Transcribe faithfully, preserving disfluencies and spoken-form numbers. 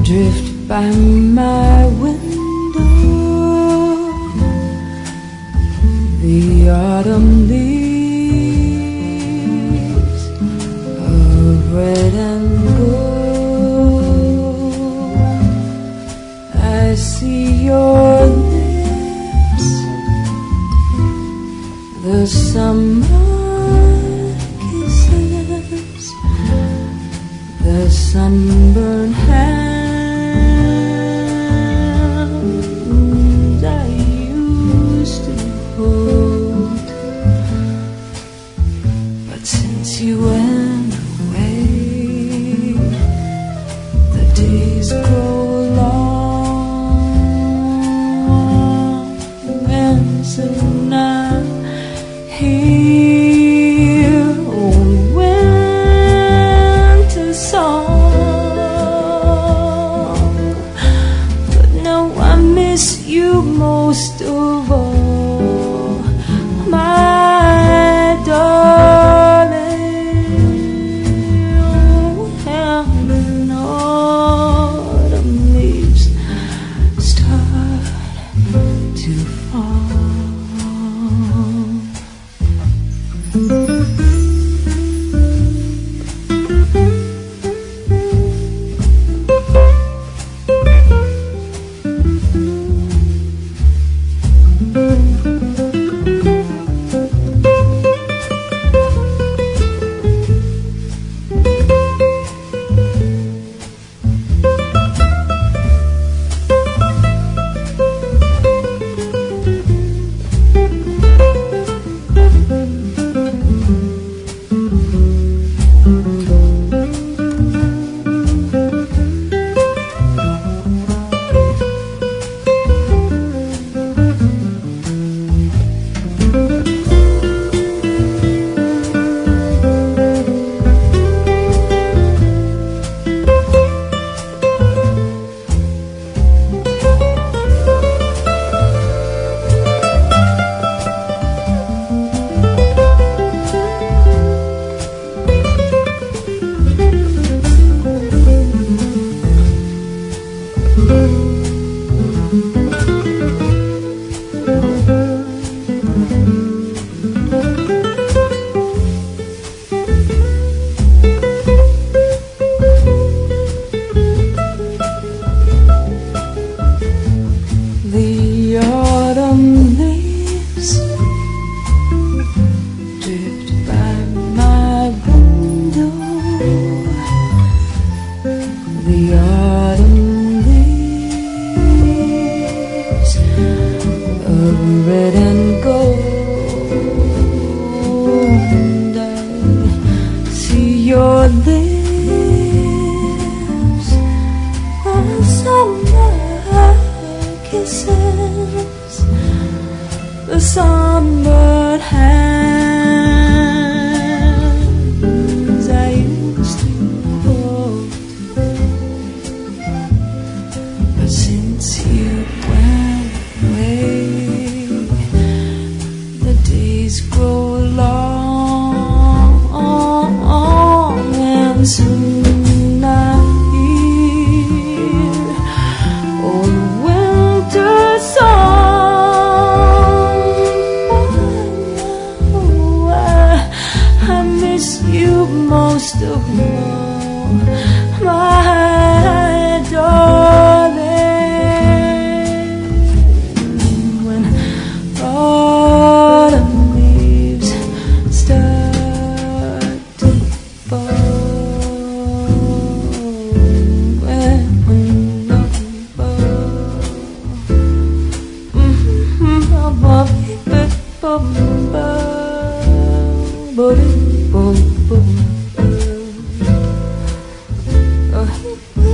drift by my window. The autumn leaves of red and gold. I see your lips, the summer kisses, the sunburned hands I used to hold. But since you went away, the days grow long, and soon I'm here. Oh, winter song, but now I miss you most of all, my darling. Oh, and autumn leaves start to fall. The autumn leaves drift by my window. The autumn leaves of red and gold. I see your lips, the summer kisses, the sunburned hands I used to hold. But since you went away, the days grow long, and soon I'm here. Oh, winter song, oh, I, I miss you most of all, my darling. When autumn leaves start to fall, when autumn falls, mm-hmm.